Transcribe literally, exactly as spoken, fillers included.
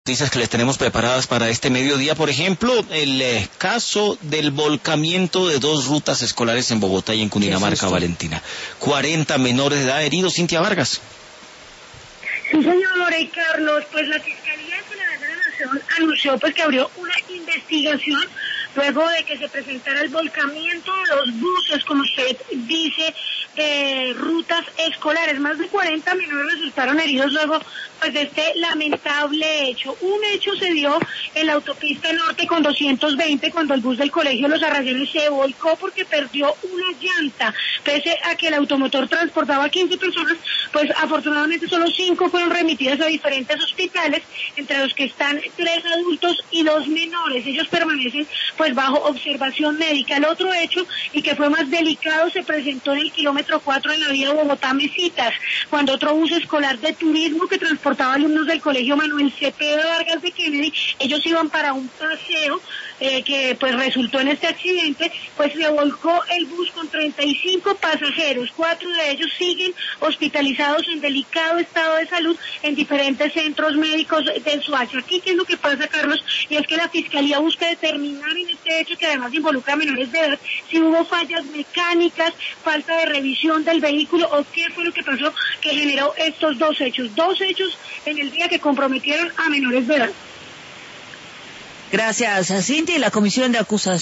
Noticias que les tenemos preparadas para este mediodía, por ejemplo, el eh, caso del volcamiento de dos rutas escolares en Bogotá y en Cundinamarca, Valentina. cuarenta menores de edad heridos, Cintia Vargas. Sí, señor y Carlos, pues la Fiscalía General de la Nación anunció pues que abrió una investigación luego de que se presentara el volcamiento de los buses, como usted dice, de rutas escolares. Más de cuarenta menores resultaron heridos luego pues de este lamentable hecho. Un hecho se dio en la autopista norte con doscientos veinte cuando el bus del colegio Los Arrayanes se volcó porque perdió una llanta. Pese a que el automotor transportaba quince personas, pues afortunadamente solo cinco fueron remitidas a diferentes hospitales, entre los que están tres adultos y dos menores. Ellos permanecen pues bajo observación médica. El otro hecho, y que fue más delicado, se presentó en el kilómetro cuatro en la vía Bogotá-Mesitas, cuando otro bus escolar de turismo que transportaba alumnos del colegio Manuel Cepeda Vargas de Kennedy, ellos iban para un paseo eh, que pues resultó en este accidente, pues se volcó el bus con treinta y cinco pasajeros, cuatro de ellos siguen hospitalizados en delicado estado de salud en diferentes centros médicos de Soacha. Aquí, ¿qué es lo que pasa, Carlos? Y es que la Fiscalía busca determinar en este hecho, que además involucra a menores de edad, si hubo fallas mecánicas, falta de revisión del vehículo o qué fue lo que pasó que generó estos dos hechos, dos hechos en el día que comprometieron a menores de edad. Gracias, Cintia. Y la Comisión de Acusación